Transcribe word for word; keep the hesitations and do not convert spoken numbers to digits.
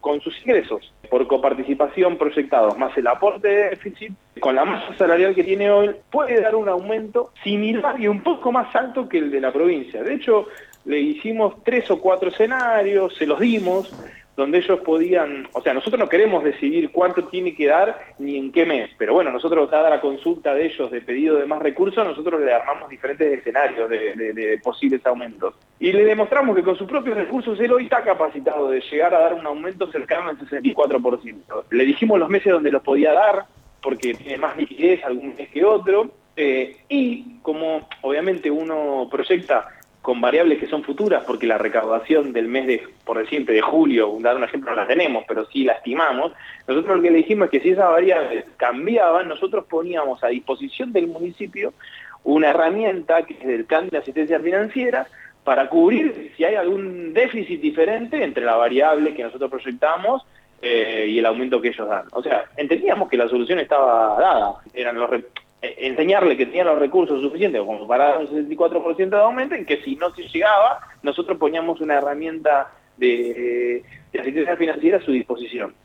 con sus ingresos por coparticipación proyectados más el aporte de déficit, con la masa salarial que tiene hoy, puede dar un aumento similar y un poco más alto que el de la provincia. De hecho, le hicimos tres o cuatro escenarios, se los dimos, donde ellos podían, o sea, nosotros no queremos decidir cuánto tiene que dar ni en qué mes, pero bueno, nosotros, dada la consulta de ellos de pedido de más recursos, nosotros le armamos diferentes escenarios de, de, de posibles aumentos. Y le demostramos que con sus propios recursos él hoy está capacitado de llegar a dar un aumento cercano al sesenta y cuatro por ciento. Le dijimos los meses donde los podía dar, porque tiene más liquidez algún mes que otro, eh, y como obviamente uno proyecta con variables que son futuras, porque la recaudación del mes de, por decirte, de julio, dar un ejemplo, no la tenemos, pero sí la estimamos, nosotros lo que le dijimos es que si esas variables cambiaban, nosotros poníamos a disposición del municipio una herramienta que es el plan de asistencia financiera para cubrir si hay algún déficit diferente entre la variable que nosotros proyectamos eh, y el aumento que ellos dan. O sea, entendíamos que la solución estaba dada, eran los enseñarle que tenían los recursos suficientes como para dar un sesenta y cuatro por ciento de aumento, y que si no se llegaba, nosotros poníamos una herramienta de, de asistencia financiera a su disposición.